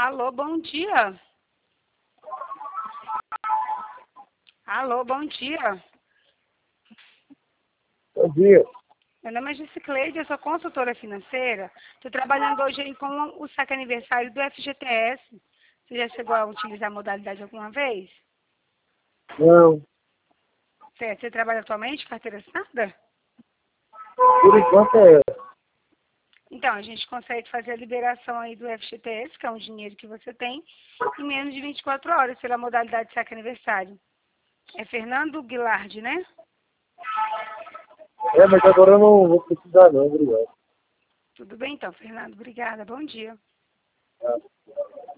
Alô, bom dia. Alô, bom dia. Bom dia. Meu nome é Gisicleide, eu sou consultora financeira. Estou trabalhando hoje aí com o saque aniversário do FGTS. Você já chegou a utilizar a modalidade alguma vez? Não, Certo. Você trabalha atualmente, carteira assinada? por enquanto é. Então, a gente consegue fazer a liberação aí do FGTS, que é um dinheiro que você tem, em menos de 24 horas, pela modalidade saque aniversário. É Fernando Guilherme, né? Mas agora eu não vou precisar não, obrigado. Tudo bem então, Fernando. Obrigada. Bom dia. Tá.